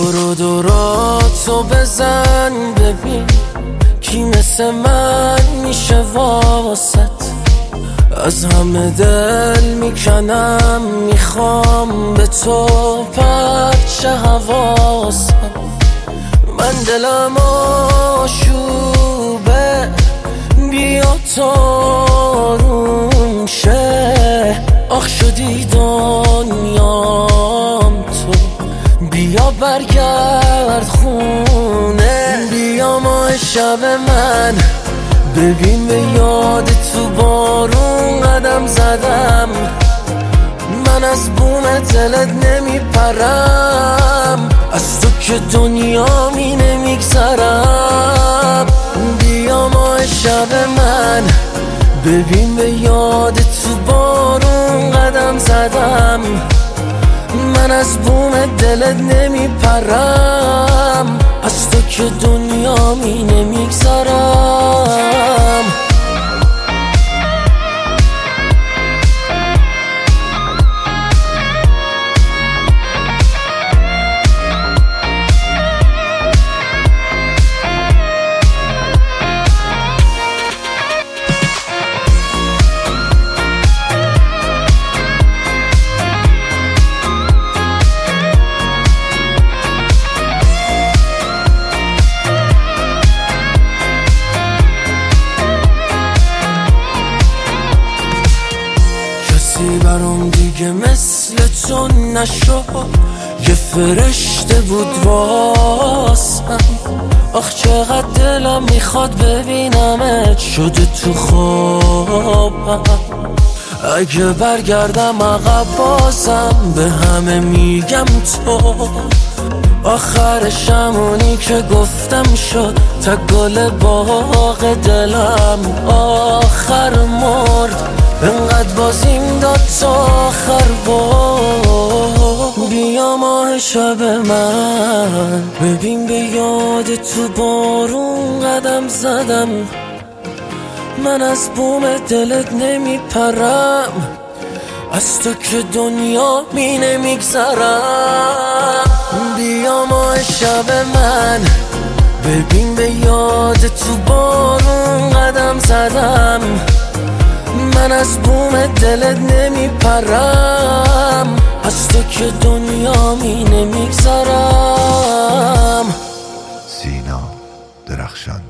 دوراتو بزن ببین کی مثل من میشه واسط. از همه دل میکنم میخوام به تو پرچه حواسم. من دلم آشوبه بیا تاروم شه. آخ شدی دنیام تو بیا برگرد خونه. بیا ماه شب من ببین به یاد تو بارون قدم زدم. من از بوم دلت نمیپرم از تو که دنیا می نمیگذرم. بیا ماه شب من ببین به یاد تو بارون قدم زدم. من از بوم دلت نمیپرم از تو که دنیا می نمیگذرم. برام دیگه مثل تو نشد، یه فرشته بود واسم. آخ چقدر دلم میخواد ببینمت شده تو خوابم. اگه برگردم عقب بازم به همه میگم تو آخرش همونی که گفتم شد. تا گل باغ دلم آخر مرد انقدر بازیم داد تا آخر بار. بیا ماه شب من ببین به یاد تو بارون قدم زدم. من از بوم دلت نمیپرم از تو که دنیا می نمیگذرم. بیا ماه شب من ببین به یاد تو بارون قدم زدم. من از بوم دلت نمیپرم از تو که دنیا می نمیگذرم. سینا درخشان.